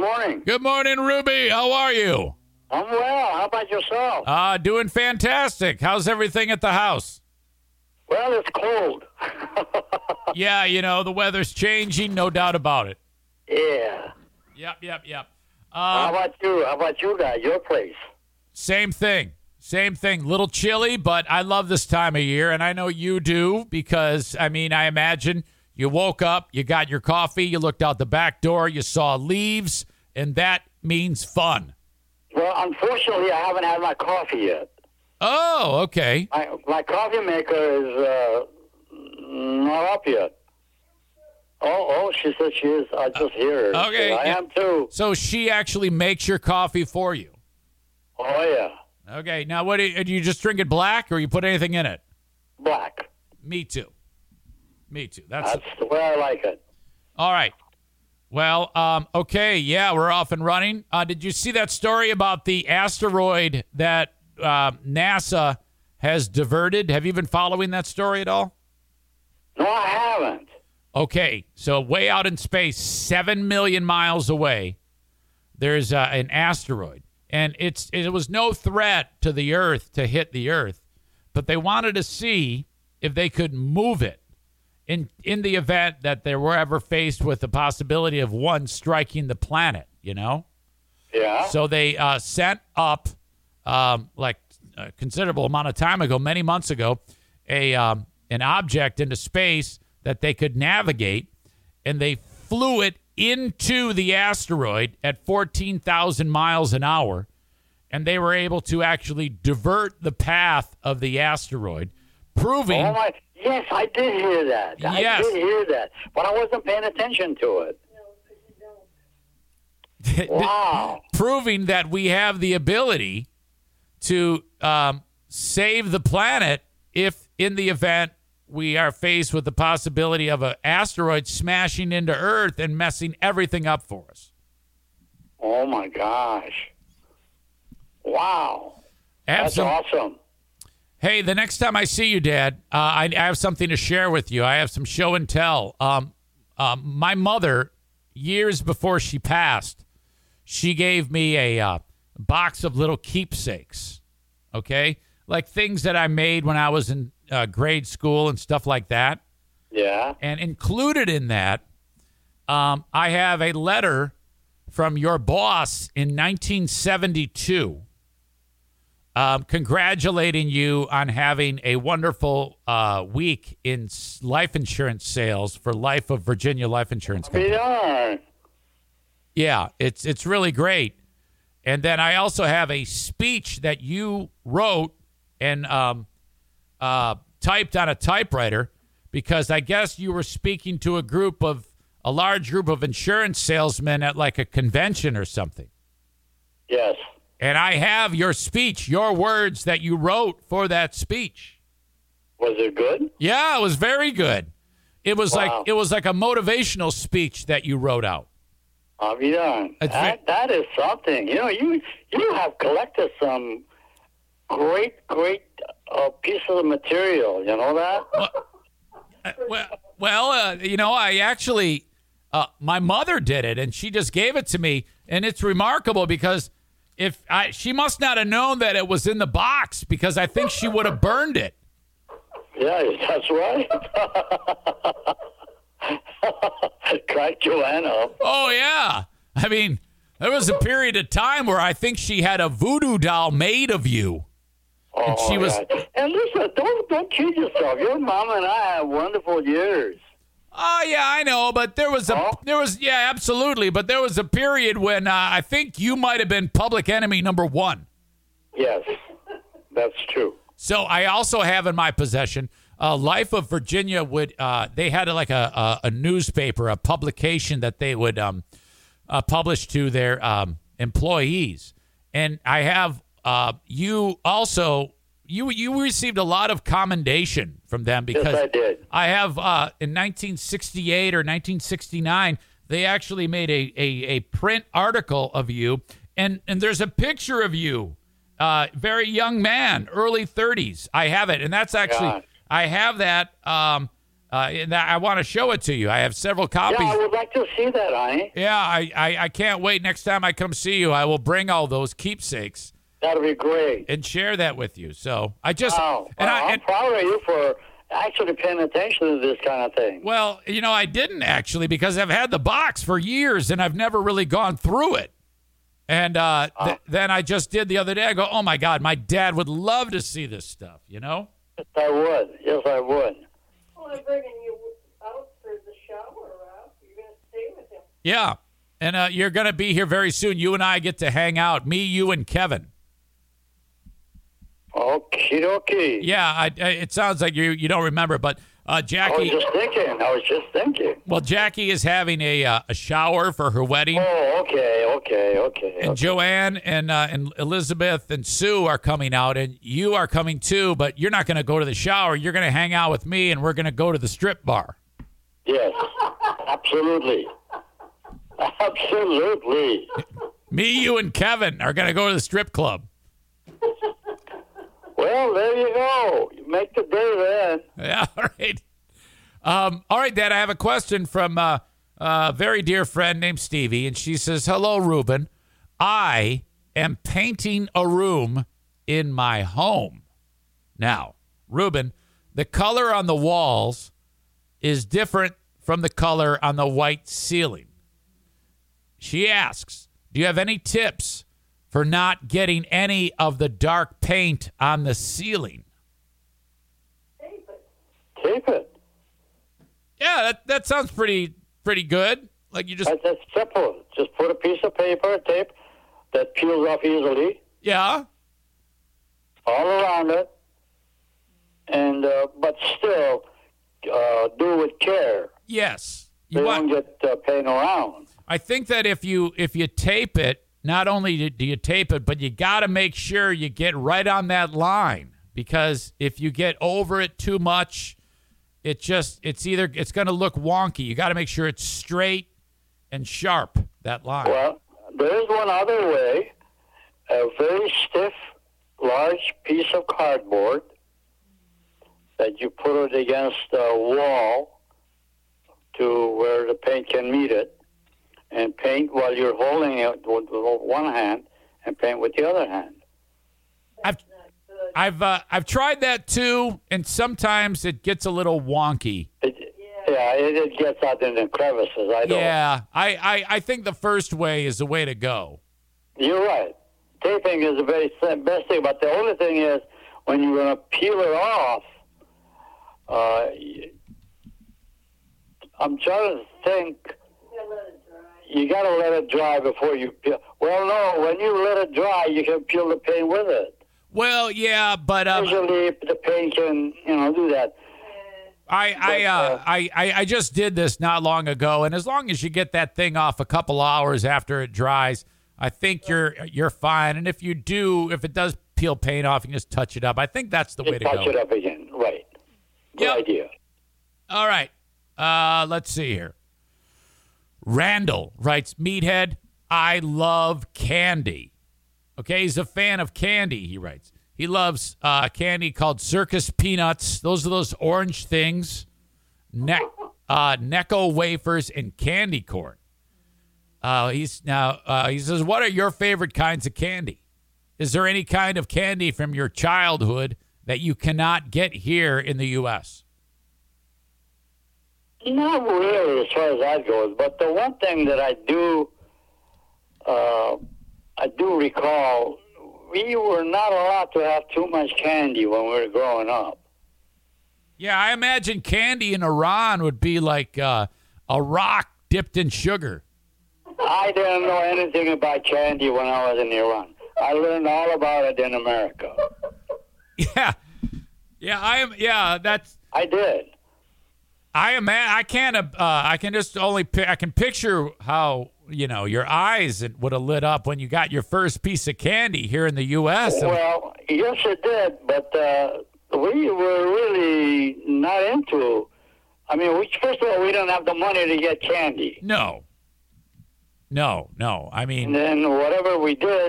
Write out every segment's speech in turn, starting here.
morning. Good morning, Ruby. How are you? I'm well. How about yourself? Doing fantastic. How's everything at the house? Well, it's cold. Yeah, the weather's changing, no doubt about it. Yeah. Yep. How about you? How about you guys, your place? Same thing. Little chilly, but I love this time of year, and I know you do because, I imagine you woke up, you got your coffee, you looked out the back door, you saw leaves, and that means fun. Well, unfortunately, I haven't had my coffee yet. Oh, okay. My coffee maker is not up yet. Oh, she said she is. I just hear her. Okay. I am too. So she actually makes your coffee for you? Oh, yeah. Okay. Now, do you just drink it black, or you put anything in it? Black. Me too. That's the way I like it. All right. Well, okay. Yeah, we're off and running. Did you see that story about the asteroid that NASA has diverted? Have you been following that story at all? No, I haven't. Okay. So way out in space, 7 million miles away, there's an asteroid. And it was no threat to the Earth to hit the Earth, but they wanted to see if they could move it in the event that they were ever faced with the possibility of one striking the planet, Yeah. So they sent up, like a considerable amount of time ago, many months ago, an object into space that they could navigate, and they flew it into the asteroid at 14,000 miles an hour, and they were able to actually divert the path of the asteroid, proving... Oh, my... Yes, I did hear that. Yes. I did hear that, but I wasn't paying attention to it. Wow. Proving that we have the ability to save the planet if, in the event, we are faced with the possibility of an asteroid smashing into Earth and messing everything up for us. Oh, my gosh. Wow. That's awesome. Hey, the next time I see you, Dad, I have something to share with you. I have some show and tell. My mother, years before she passed, she gave me a box of little keepsakes, okay? Like things that I made when I was in grade school and stuff like that. Yeah. And included in that, I have a letter from your boss in 1972 congratulating you on having a wonderful week in life insurance sales for Life of Virginia Life Insurance Company. Yeah. Yeah, it's really great. And then I also have a speech that you wrote and typed on a typewriter because I guess you were speaking to a large group of insurance salesmen at like a convention or something. Yes. And I have your speech, your words that you wrote for that speech. Was it good? Yeah, it was very good. It was like a motivational speech that you wrote out. I'll be darned. That is something. You have collected some great pieces of material. You know that? Well, I actually, my mother did it, and she just gave it to me, and it's remarkable because she must not have known that it was in the box because I think she would have burned it. Yeah, that's right. Crack Joanna up. Oh, yeah. I mean, there was a period of time where I think she had a voodoo doll made of you. And she was. And listen, don't kid yourself. Your mom and I had wonderful years. Oh, yeah, I know, but yeah, absolutely. But there was a period when I think you might have been public enemy number one. Yes, that's true. So I also have in my possession Life of Virginia they had like a newspaper, a publication that they would publish to their employees. And I have you also. You received a lot of commendation from them because yes, I did. I have in 1968 or 1969 they actually made a print article of you and there's a picture of you, very young man, early 30s. I have it, and that's actually I have that And I want to show it to you. I have several copies. Yeah, I would like to see that, honey. Yeah, I can't wait. Next time I come see you, I will bring all those keepsakes. That'll be great. And share that with you. So I just... Wow. And I'm proud of you for actually paying attention to this kind of thing. Well, I didn't actually, because I've had the box for years and I've never really gone through it. And then I just did the other day. I go, oh, my God, my dad would love to see this stuff, Yes, I would. Yes, I would. Well, I'm bringing you out for the shower, Ralph. You're going to stay with him. Yeah. And you're going to be here very soon. You and I get to hang out. Me, you, and Kevin. Okie dokie. Yeah, it sounds like you don't remember, but Jackie... I was just thinking. Well, Jackie is having a shower for her wedding. Oh, okay. And Joanne and Elizabeth and Sue are coming out, and you are coming too, but you're not going to go to the shower. You're going to hang out with me, and we're going to go to the strip bar. Yes, absolutely. Absolutely. Me, you, and Kevin are going to go to the strip club. Well, there you go. You make the day then. Yeah, all right. All right, Dad, I have a question from a very dear friend named Stevie, and she says, hello, Ruben. I am painting a room in my home. Now, Ruben, the color on the walls is different from the color on the white ceiling. She asks, do you have any tips for not getting any of the dark paint on the ceiling? Tape it. Yeah, that sounds pretty good. Like you just... That's simple. Just put a piece of paper, tape, that peels off easily. Yeah. All around it. And, but still, do it with care. Yes. You don't get paint around. I think that if you tape it, not only do you tape it, but you got to make sure you get right on that line, because if you get over it too much, it's going to look wonky. You got to make sure it's straight and sharp, that line. Well, there's one other way. A very stiff, large piece of cardboard that you put it against a wall to where the paint can meet it, and paint while you're holding it with one hand, and paint with the other hand. I've tried that too, and sometimes it gets a little wonky. It gets out in the crevices. I think the first way is the way to go. You're right. Taping is the very best thing, but the only thing is when you're going to peel it off. I'm trying to think. You got to let it dry before you peel. Well, no, when you let it dry, you can peel the paint with it. Well, yeah, but usually the paint can, do that. I just did this not long ago, and as long as you get that thing off a couple hours after it dries, I think you're fine. And if it does peel paint off, you can just touch it up. I think that's the way to go. Touch it up again, right? Good idea. All right, let's see here. Randall writes, Meathead, I love candy. Okay, he's a fan of candy, he writes. He loves candy called Circus Peanuts. Those are those orange things. Necco wafers and candy corn. He says, what are your favorite kinds of candy? Is there any kind of candy from your childhood that you cannot get here in the U.S.? Not really, as far as that goes. But the one thing that I do recall, we were not allowed to have too much candy when we were growing up. Yeah, I imagine candy in Iran would be like a rock dipped in sugar. I didn't know anything about candy when I was in Iran. I learned all about it in America. I did. I can picture how, your eyes would have lit up when you got your first piece of candy here in the U.S. Well, yes, it did, but we were really not into. First of all, we don't have the money to get candy. No. And then whatever we did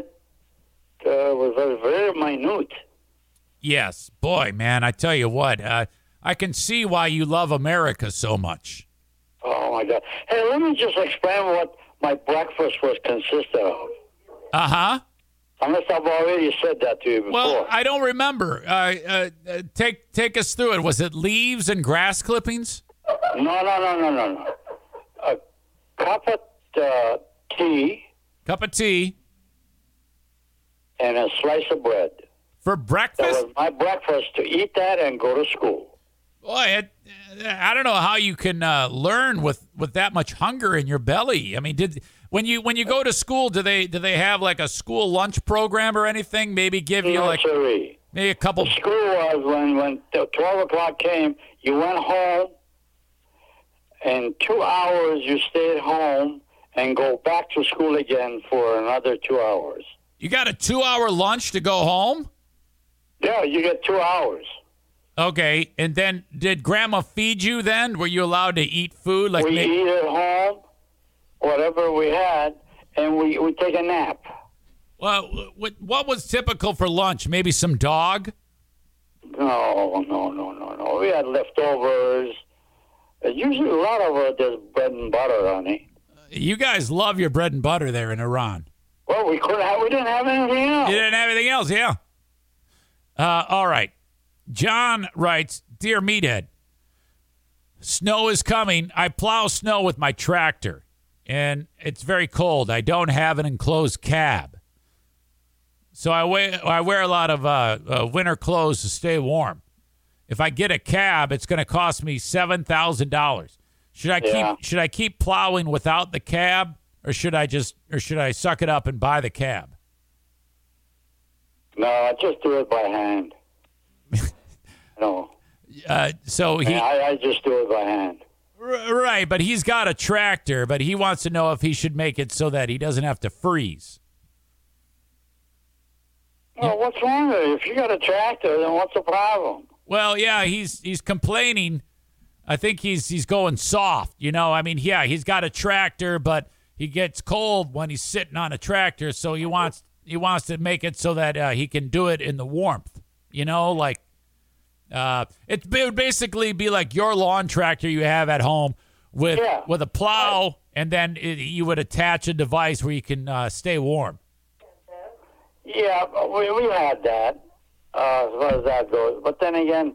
was very minute. Yes, boy, man, I tell you what. I can see why you love America so much. Oh, my God. Hey, let me just explain what my breakfast was consisted of. Uh-huh. Unless I've already said that to you before. Well, I don't remember. Take us through it. Was it leaves and grass clippings? No. A cup of tea. Cup of tea. And a slice of bread. For breakfast? That was my breakfast, to eat that and go to school. Boy, I don't know how you can learn with that much hunger in your belly. I mean, when you go to school, do they have like a school lunch program or anything? Maybe give you maybe a couple. The school was when 12 o'clock came, you went home, and 2 hours you stayed home and go back to school again for another 2 hours. You got a 2-hour lunch to go home? Yeah, you get 2 hours. Okay, and then did Grandma feed you then? Were you allowed to eat food? We eat at home, whatever we had, and we take a nap. Well, what was typical for lunch? Maybe some dog? No. We had leftovers. Usually a lot of it is bread and butter, honey. You guys love your bread and butter there in Iran. Well, we didn't have anything else. You didn't have anything else, yeah. All right. John writes, Dear Meathead, snow is coming. I plow snow with my tractor, and it's very cold. I don't have an enclosed cab. So I wear a lot of winter clothes to stay warm. If I get a cab, it's going to cost me $7,000. Should I keep plowing without the cab, or should I suck it up and buy the cab? No, just do it by hand. No. So I just do it by hand. Right, but he's got a tractor, but he wants to know if he should make it so that he doesn't have to freeze. Well, what's wrong with it? If you got a tractor, then what's the problem? Well, yeah, he's complaining. I think he's going soft. You know, I mean, yeah, he's got a tractor, but he gets cold when he's sitting on a tractor, so he wants to make it so that he can do it in the warmth. You know, like it would basically be like your lawn tractor you have at home with a plow, and then you would attach a device where you can stay warm. Yeah, we had that as far as that goes. But then again,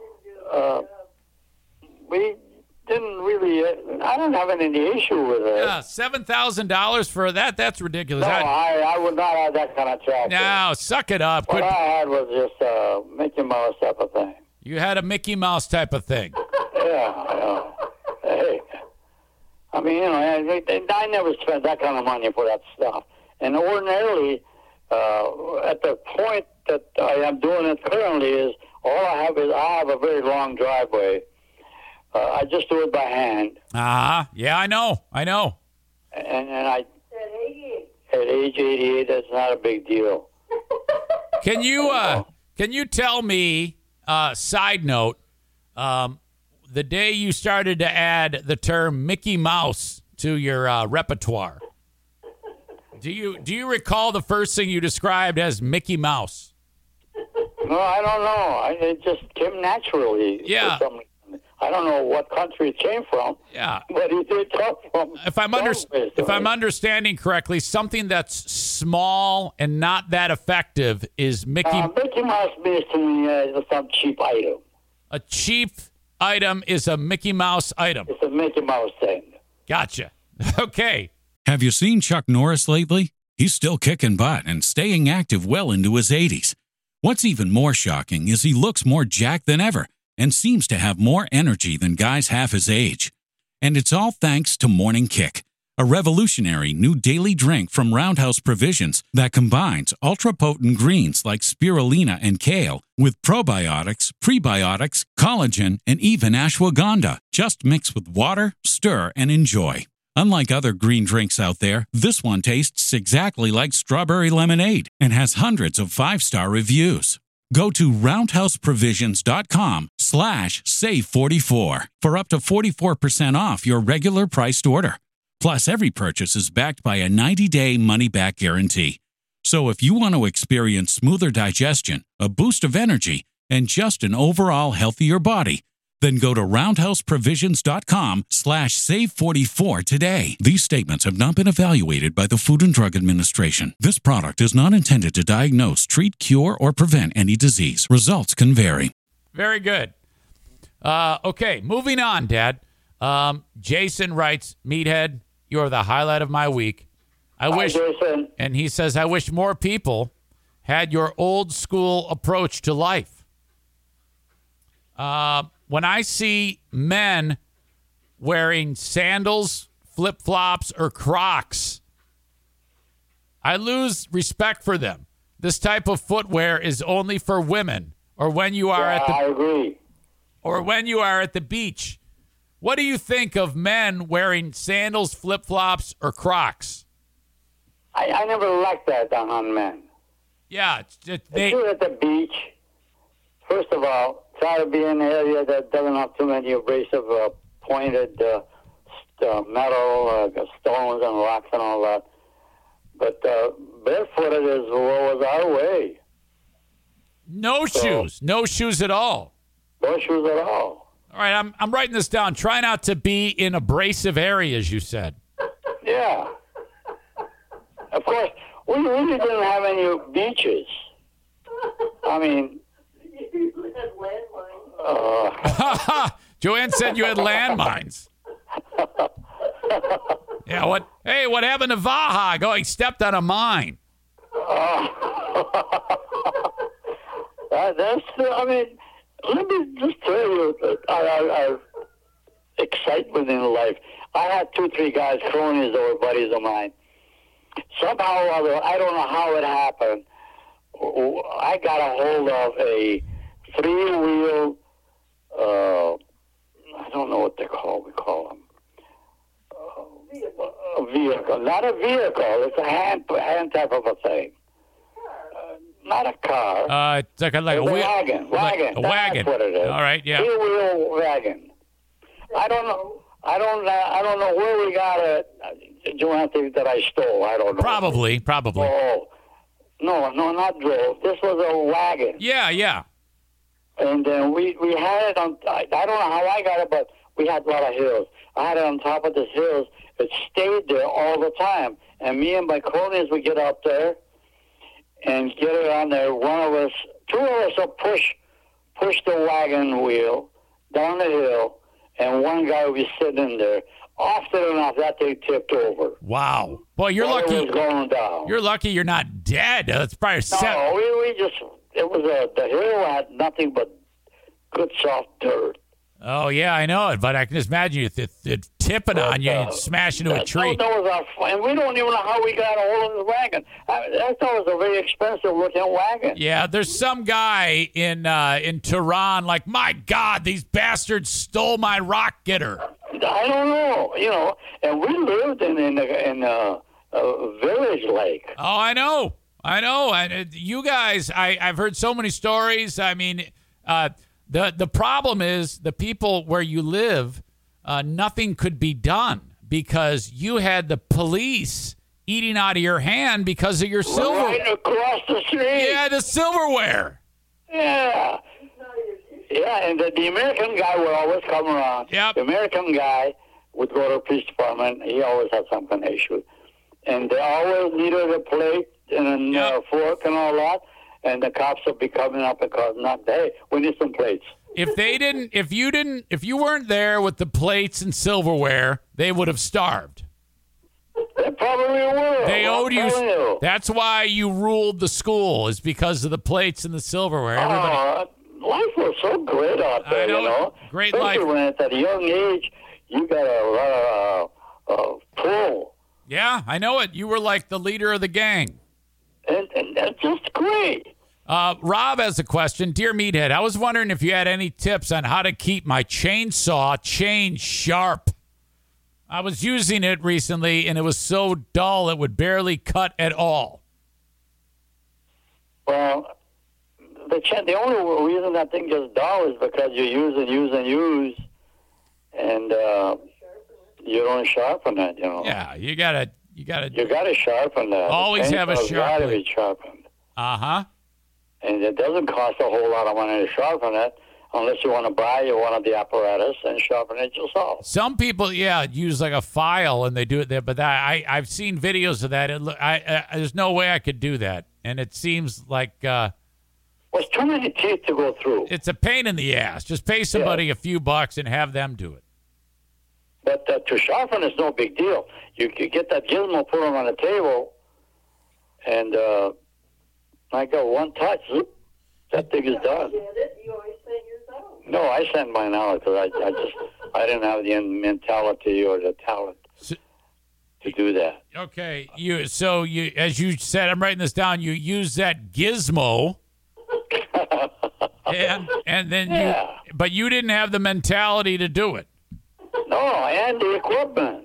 we didn't really. I don't have any issue with it. Yeah, $7,000 for that? That's ridiculous. No, I would not have that kind of tractor. No, suck it up. What I had was just a Mickey Mouse type of thing. You had a Mickey Mouse type of thing. Yeah. Hey, I mean, you know, I never spent that kind of money for that stuff. And ordinarily, at the point that I am doing it currently, is all I have a very long driveway. I just do it by hand. Yeah, I know. And I at age 88, that's not a big deal. Can you tell me? Side note: the day you started to add the term Mickey Mouse to your repertoire, do you recall the first thing you described as Mickey Mouse? No, I don't know. It just came naturally. Yeah. I don't know what country it came from. Yeah. But it did come from. If I'm understanding correctly, something that's small and not that effective is Mickey. Mickey Mouse means to me some cheap item. A cheap item is a Mickey Mouse item. It's a Mickey Mouse thing. Gotcha. Okay. Have you seen Chuck Norris lately? He's still kicking butt and staying active well into his 80s. What's even more shocking is he looks more jacked than ever and seems to have more energy than guys half his age. And it's all thanks to Morning Kick, a revolutionary new daily drink from Roundhouse Provisions that combines ultra-potent greens like spirulina and kale with probiotics, prebiotics, collagen, and even ashwagandha. Just mix with water, stir, and enjoy. Unlike other green drinks out there, this one tastes exactly like strawberry lemonade and has hundreds of 5-star reviews. Go to roundhouseprovisions.com/save44 for up to 44% off your regular priced order. Plus, every purchase is backed by a 90-day money-back guarantee. So if you want to experience smoother digestion, a boost of energy, and just an overall healthier body, Then go to roundhouseprovisions.com/save44 today. These statements have not been evaluated by the Food and Drug Administration. This product is not intended to diagnose, treat, cure, or prevent any disease. Results can vary. Very good. Okay, moving on, Dad. Jason writes, Meathead, you are the highlight of my week. Hi, Jason. And he says, I wish more people had your old school approach to life. When I see men wearing sandals, flip-flops, or Crocs, I lose respect for them. This type of footwear is only for women, or when you are I agree. or when you are at the beach. What do you think of men wearing sandals, flip-flops, or Crocs? I never liked that on men. Yeah, If you're at the beach, first of all, try to be in an area that doesn't have too many abrasive, pointed metal, stones and rocks and all that. But barefooted is what was our way. No shoes at all. No shoes at all. All right, I'm writing this down. Try not to be in abrasive areas, you said. Yeah. Of course, we really didn't have any beaches. I mean... You had landmines. Joanne said you had landmines. Yeah, what happened to Vaha? He stepped on a mine. Let me just tell you, our excitement in life. I had 2-3 guys, cronies that were buddies of mine. Somehow or other, I don't know how it happened, I got a hold of a 3-wheel, I don't know what we call them. A vehicle. Not a vehicle, it's a hand type of a thing. Not a car. It's like a wagon. Wagon. That's what it is. All right, yeah. 3-wheel wagon. I don't know where we got it. Do you want to think that I stole? I don't know. Probably. Oh, no, not drove. This was a wagon. Yeah. And then we had it on. I don't know how I got it, but we had a lot of hills. I had it on top of these hills. It stayed there all the time. And me and my cronies would get up there and get it on there. Two of us would push the wagon wheel down the hill, and one guy would be sitting in there. Often enough, that thing tipped over. Wow. Boy, you're lucky. It was going down. You're lucky you're not dead. That's probably No, the hill had nothing but good soft dirt. Oh, yeah, I know it, but I can just imagine you tipping on you and smash into a tree. That was and we don't even know how we got a hold of the wagon. I thought it was a very expensive-looking wagon. Yeah, there's some guy in Tehran like, my God, these bastards stole my rock getter. I don't know, and we lived in a village lake. Oh, I know. And you guys, I've heard so many stories. I mean, the problem is the people where you live, nothing could be done because you had the police eating out of your hand because of your silver. Right across the street. Yeah, the silverware. Yeah. Yeah, and the American guy would always come around. Yep. The American guy would go to the police department. He always had some kind of issue. And they always needed a plate and a fork and all that. And the cops would be coming up because hey, we need some plates. If you weren't there with the plates and silverware, they would have starved. They probably would. They owed you. That's why you ruled the school, is because of the plates and the silverware. Life was so great out there, I know. Great especially life. when at a young age, you got a lot of pull. Yeah, I know it. You were like the leader of the gang. And that's just great. Rob has a question. Dear Meathead, I was wondering if you had any tips on how to keep my chainsaw chain sharp. I was using it recently, and it was so dull it would barely cut at all. Well, the only reason that thing gets dull is because you use, and you don't sharpen it. Yeah, you gotta sharpen that. Always have a sharp. Got to be sharpened. And it doesn't cost a whole lot of money to sharpen it. unless you want to buy one of the apparatus and sharpen it yourself. Some people, use like a file and they do it there. But I've seen videos of that. There's no way I could do that. And it seems like well, it's too many teeth to go through. It's a pain in the ass. Just pay somebody a few bucks and have them do it. But to sharpen is no big deal. You get that gizmo, put them on the table, and I got one touch. Zoop, that thing is done. You always send yours out. No, I sent mine out because I didn't have the mentality or the talent to do that. Okay, you as you said, I'm writing this down. You use that gizmo, and then but you didn't have the mentality to do it. No, and the equipment.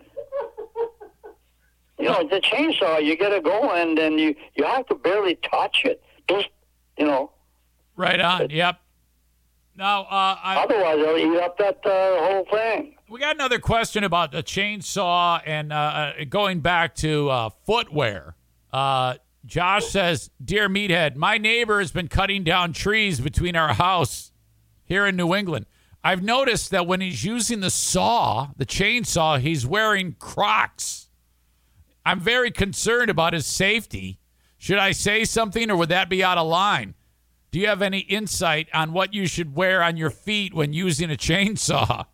You know, the chainsaw, you get it going, and you have to barely touch it. Just, Right on. Yep. Now, otherwise, it'll eat up that whole thing. We got another question about the chainsaw and going back to footwear. Josh says, "Dear Meathead, my neighbor has been cutting down trees between our house here in New England. I've noticed that when he's using the chainsaw, he's wearing Crocs. I'm very concerned about his safety. Should I say something or would that be out of line? Do you have any insight on what you should wear on your feet when using a chainsaw?"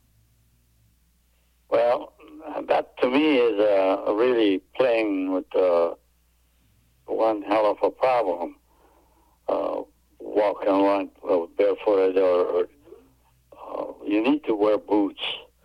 Well, that to me is really playing with one hell of a problem. Walking around barefooted or you need to wear boots.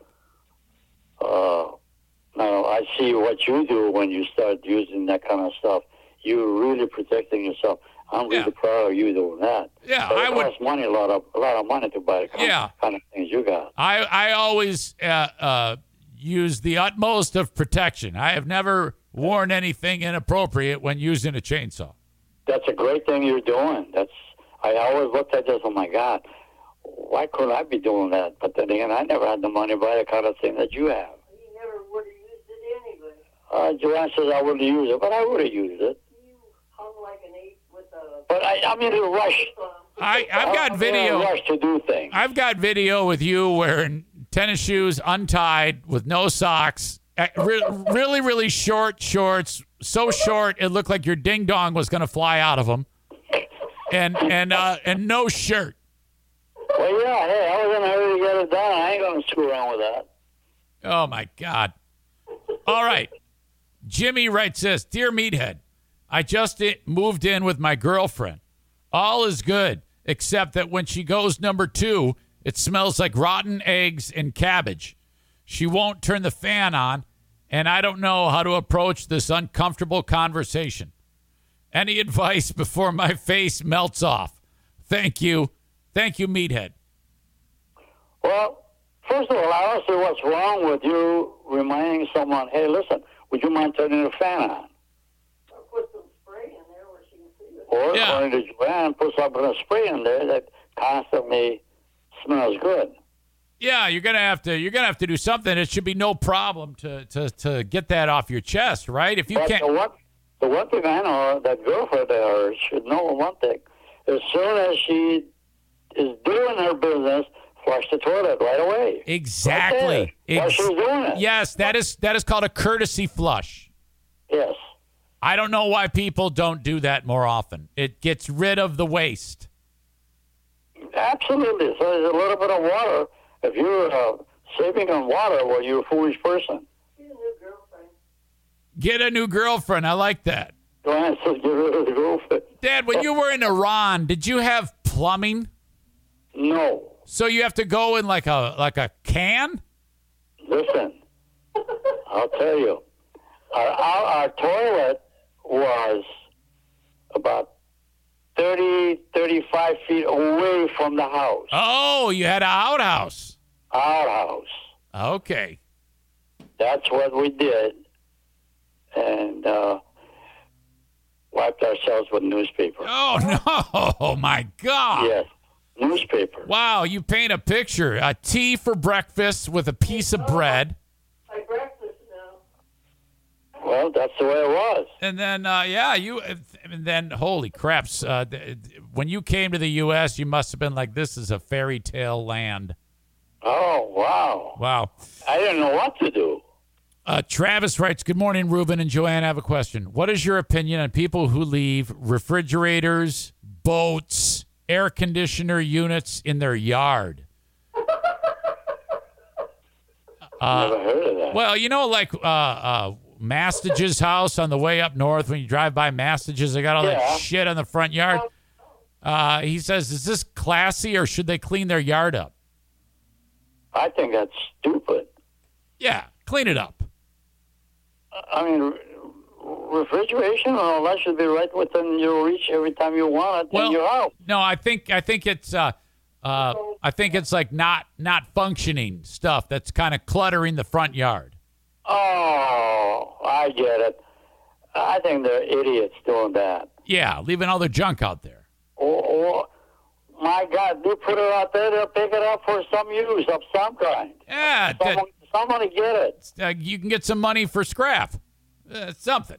Now, I see what you do when you start using that kind of stuff. You're really protecting yourself. I'm really proud of you doing that. Yeah, but it costs money, a lot of money to buy the kind of things you got. I always use the utmost of protection. I have never worn anything inappropriate when using a chainsaw. That's a great thing you're doing. I always looked at this, oh my God, why couldn't I be doing that? But then again, I never had the money to buy the kind of thing that you have. You never would have used it anyway. Joanne says I wouldn't use it, but I would have used it. You hung like an ape with a... But I'm in a rush. I've got video. I'm in a rush to do things. I've got video with you wearing tennis shoes untied with no socks, really, really short shorts, so short it looked like your ding dong was going to fly out of them, and no shirt. Well, yeah, hey, I was in a hurry to get it done. I ain't going to screw around with that. Oh, my God. All right. Jimmy writes this, "Dear Meathead, I just moved in with my girlfriend. All is good, except that when she goes number 2, it smells like rotten eggs and cabbage. She won't turn the fan on, and I don't know how to approach this uncomfortable conversation. Any advice before my face melts off? Thank you. Thank you, Meathead." Well, first of all, I don't see what's wrong with you reminding someone, hey, listen, would you mind turning the fan on? Or put some spray in there where she can see it. Or according to Joanne, put some spray in there that constantly smells good. Yeah, you're gonna have to do something. It should be no problem to get that off your chest, right? If you can't. The one thing I know, that girlfriend of hers should know one thing: as soon as she is doing her business, flush the toilet right away. Exactly. Right while she's doing it. Yes, that is called a courtesy flush. Yes. I don't know why people don't do that more often. It gets rid of the waste. Absolutely. So there's a little bit of water. If you're saving on water, well, you're a foolish person. Get a new girlfriend. Get a new girlfriend. I like that. Joanne says get rid of the girlfriend. Dad, when you were in Iran, did you have plumbing? No. So you have to go in like a can? Listen, I'll tell you. Our toilet was about 30, 35 feet away from the house. Oh, you had an outhouse. Outhouse. Okay. That's what we did. And wiped ourselves with newspaper. Oh, no. Oh, my God. Yes. Newspaper. Wow, you paint a picture. A tea for breakfast with a piece of bread. My breakfast now. Well, Well, that's the way it was. And then, and then, holy craps! When you came to the U.S., you must have been like, "This is a fairy tale land." Oh, wow. Wow. I didn't know what to do. Travis writes, "Good morning, Ruben and Joanne. I have a question. What is your opinion on people who leave refrigerators, boats, air conditioner units in their yard?" Never heard of that. Well, like Mastage's house on the way up north, when you drive by Mastage's, they got all that shit on the front yard. He says, is this classy or should they clean their yard up? I think that's stupid. Yeah, clean it up. I mean, refrigeration and all that should be right within your reach every time you want it in your house. No, I think it's like not functioning stuff that's kind of cluttering the front yard. Oh, I get it. I think they're idiots doing that. Yeah, leaving all their junk out there. Oh, my God, they put it out there, they'll pick it up for some use of some kind. Yeah. Somebody get it. You can get some money for scrap. Something.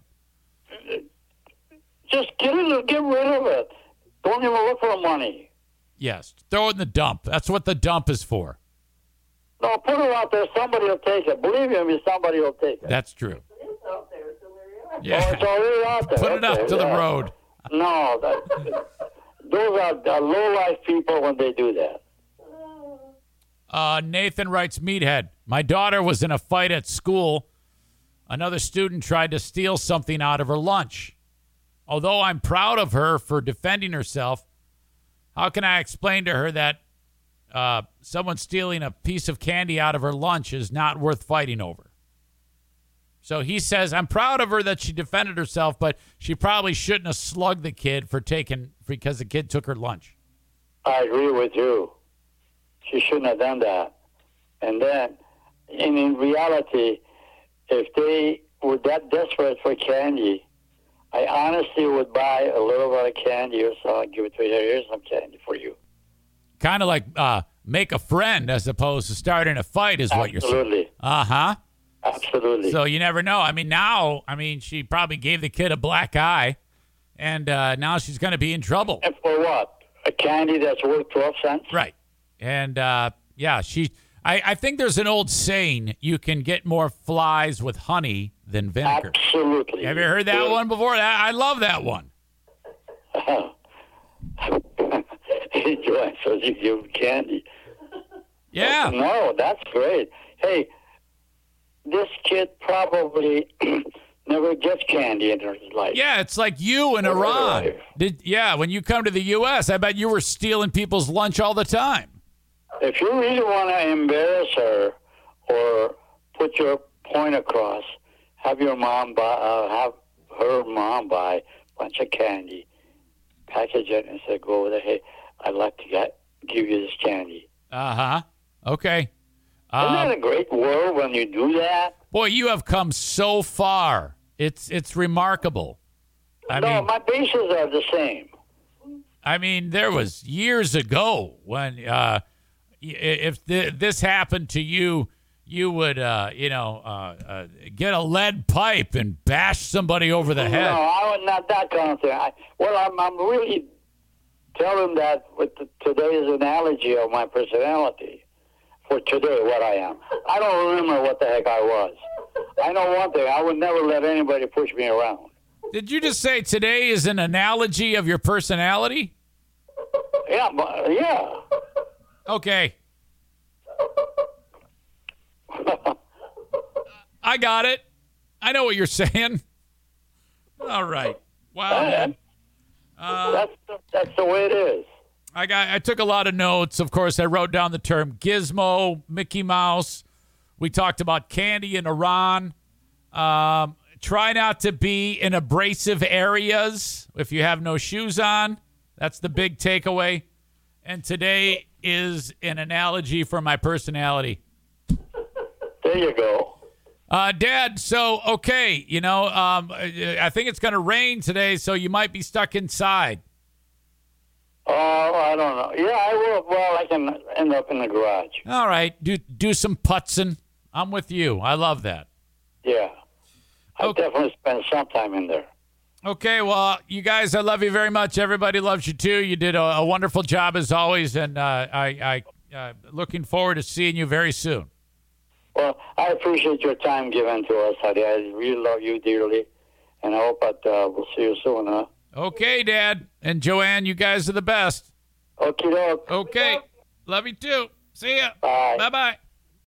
Just get rid of it. Don't even look for money. Yes, throw it in the dump. That's what the dump is for. No, put it out there. Somebody will take it. Believe me, somebody will take it. That's true. It's out there. It's in their yard. Yeah. Oh, it's already out there. Put it out to the road. No, those are low-life people when they do that. Nathan writes, Meathead, my daughter was in a fight at school. Another student tried to steal something out of her lunch. Although I'm proud of her for defending herself, how can I explain to her that someone stealing a piece of candy out of her lunch is not worth fighting over? So he says, I'm proud of her that she defended herself, but she probably shouldn't have slugged the kid because the kid took her lunch. I agree with you. She shouldn't have done that. And then, in reality, if they were that desperate for candy, I honestly would buy a little bit of candy or so and give it to her. Here's some candy for you. Kind of like make a friend as opposed to starting a fight is what you're saying. Absolutely. Uh-huh. Absolutely. So you never know. I mean, she probably gave the kid a black eye, and now she's going to be in trouble. And for what? A candy that's worth 12 cents? Right. And, I think there's an old saying, you can get more flies with honey than vinegar. Absolutely. Have you heard that one before? I love that one. Joanne says you give candy. Yeah. No, that's great. Hey, this kid probably never gets candy in his life. Yeah, it's like you in Iran. When you come to the U.S., I bet you were stealing people's lunch all the time. If you really want to embarrass her or put your point across, have her mom buy a bunch of candy, package it, and say, go over there, hey, I'd like to give you this candy. Uh-huh. Okay. Isn't that a great world when you do that? Boy, you have come so far. It's remarkable. My bases are the same. I mean, there was years ago when if this happened to you, you would get a lead pipe and bash somebody over the head. No, I would not that kind of thing. I'm really telling that with today's analogy of my personality. For today, what I am. I don't remember what the heck I was. I know one thing. I would never let anybody push me around. Did you just say today is an analogy of your personality? Yeah. Okay. I got it. I know what you're saying. All right. Wow, man. That's the way it is. I took a lot of notes. Of course, I wrote down the term gizmo, Mickey Mouse. We talked about candy in Iran. Try not to be in abrasive areas if you have no shoes on. That's the big takeaway. And today is an analogy for my personality. There you go. Dad, so, okay, I think it's going to rain today, so you might be stuck inside. Oh, I don't know. Yeah, I will. Well, I can end up in the garage. All right. Do some putzing. I'm with you. I love that. Yeah. I definitely spent some time in there. Okay, well, you guys, I love you very much. Everybody loves you too. You did a wonderful job as always, and I looking forward to seeing you very soon. Well, I appreciate your time given to us, Hadi. I really love you dearly, and I hope that we'll see you soon, huh? Okay, Dad. And Joanne, you guys are the best. Okie doke. Okay. Love you too. See ya. Bye. Bye-bye.